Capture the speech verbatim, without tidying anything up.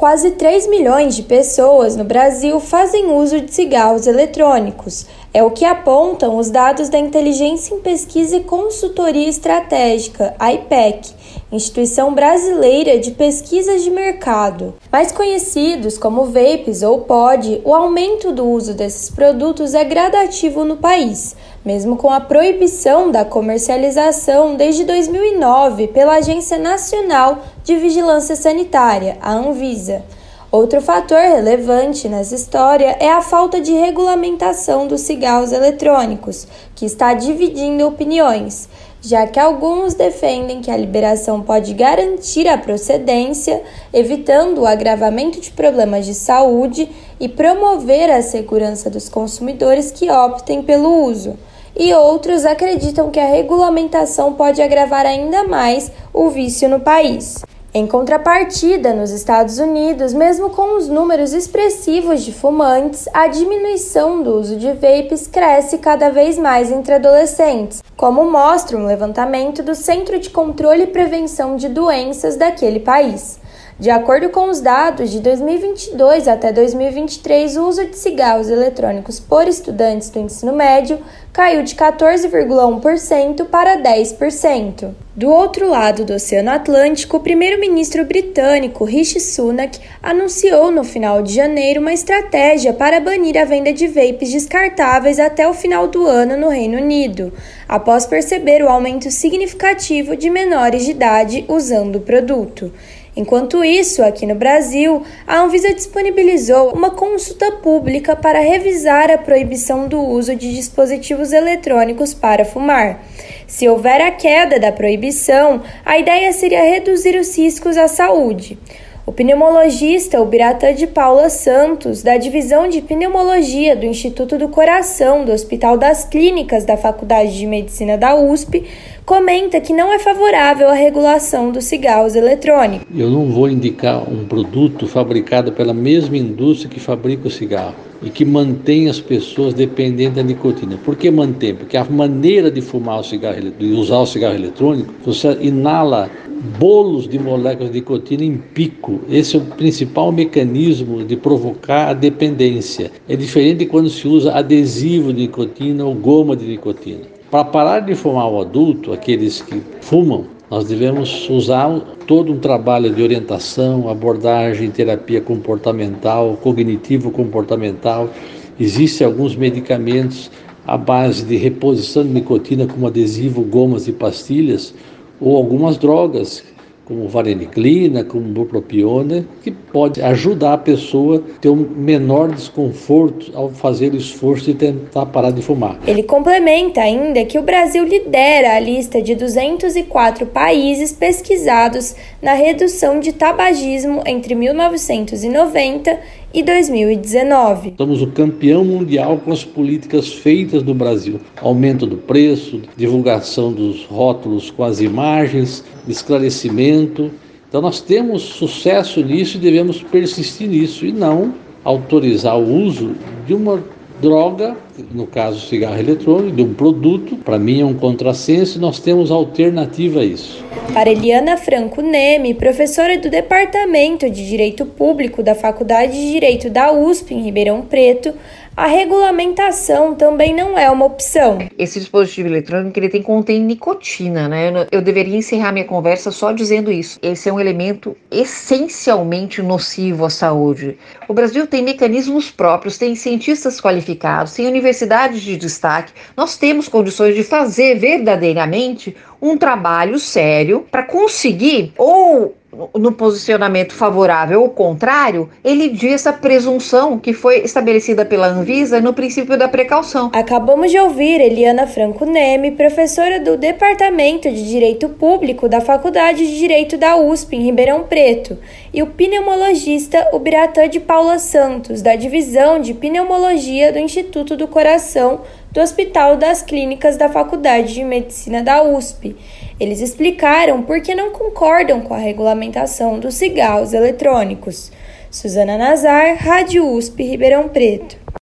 Quase três milhões de pessoas no Brasil fazem uso de cigarros eletrônicos. É o que apontam os dados da Inteligência em Pesquisa e Consultoria Estratégica, a I P E C, Instituição Brasileira de Pesquisas de Mercado. Mais conhecidos como vapes ou pod, o aumento do uso desses produtos é gradativo no país, mesmo com a proibição da comercialização desde dois mil e nove pela Agência Nacional de Vigilância Sanitária, a Anvisa. Outro fator relevante nessa história é a falta de regulamentação dos cigarros eletrônicos, que está dividindo opiniões, já que alguns defendem que a liberação pode garantir a procedência, evitando o agravamento de problemas de saúde e promover a segurança dos consumidores que optem pelo uso. E outros acreditam que a regulamentação pode agravar ainda mais o vício no país. Em contrapartida, nos Estados Unidos, mesmo com os números expressivos de fumantes, a diminuição do uso de vapes cresce cada vez mais entre adolescentes, como mostra um levantamento do Centro de Controle e Prevenção de Doenças daquele país. De acordo com os dados de dois mil e vinte e dois até dois mil e vinte e três, o uso de cigarros eletrônicos por estudantes do ensino médio caiu de quatorze vírgula um por cento para dez por cento. Do outro lado do Oceano Atlântico, o primeiro-ministro britânico Rishi Sunak anunciou no final de janeiro uma estratégia para banir a venda de vapes descartáveis até o final do ano no Reino Unido, após perceber o aumento significativo de menores de idade usando o produto. Enquanto isso, aqui no Brasil, a Anvisa disponibilizou uma consulta pública para revisar a proibição do uso de dispositivos eletrônicos para fumar. Se houver a queda da proibição, a ideia seria reduzir os riscos à saúde. O pneumologista Ubiratã de Paula Santos, da Divisão de Pneumologia do Instituto do Coração do Hospital das Clínicas da Faculdade de Medicina da U S P, comenta que não é favorável à regulação dos cigarros eletrônicos. Eu não vou indicar um produto fabricado pela mesma indústria que fabrica o cigarro e que mantém as pessoas dependentes da nicotina. Por que mantém? Porque a maneira de fumar o cigarro, de usar o cigarro eletrônico, você inala bolos de moléculas de nicotina em pico. Esse é o principal mecanismo de provocar a dependência. É diferente de quando se usa adesivo de nicotina ou goma de nicotina. Para parar de fumar o adulto, aqueles que fumam, nós devemos usar todo um trabalho de orientação, abordagem, terapia comportamental, cognitivo-comportamental. Existem alguns medicamentos à base de reposição de nicotina, como adesivo, gomas e pastilhas, ou algumas drogas, como vareniclina, como bupropiona, que pode ajudar a pessoa a ter um menor desconforto ao fazer o esforço de tentar parar de fumar. Ele complementa ainda que o Brasil lidera a lista de duzentos e quatro países pesquisados na redução de tabagismo entre mil novecentos e noventa e dois mil e dezenove. Somos o campeão mundial com as políticas feitas no Brasil. Aumento do preço, divulgação dos rótulos com as imagens, esclarecimento. Então nós temos sucesso nisso e devemos persistir nisso e não autorizar o uso de uma droga, no caso cigarro eletrônico, de um produto. Para mim é um contrassenso e nós temos alternativa a isso. Para Eliana Franco Neme, professora do Departamento de Direito Público da Faculdade de Direito da U S P em Ribeirão Preto, a regulamentação também não é uma opção. Esse dispositivo eletrônico ele tem contém nicotina, né? Eu, eu deveria encerrar minha conversa só dizendo isso. Esse é um elemento essencialmente nocivo à saúde. O Brasil tem mecanismos próprios, tem cientistas qualificados, tem universidades de destaque. Nós temos condições de fazer verdadeiramente um trabalho sério para conseguir ou no posicionamento favorável ou contrário, elidir essa presunção que foi estabelecida pela Anvisa no princípio da precaução. Acabamos de ouvir Eliana Franco Neme, professora do Departamento de Direito Público da Faculdade de Direito da U S P em Ribeirão Preto, e o pneumologista Ubiratã de Paula Santos, da Divisão de Pneumologia do Instituto do Coração do Hospital das Clínicas da Faculdade de Medicina da U S P. Eles explicaram por que não concordam com a regulamentação dos cigarros eletrônicos. Suzana Nazar, Rádio U S P, Ribeirão Preto.